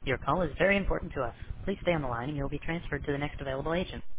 Your call is very important to us. Please stay on the line and you will be transferred to the next available agent.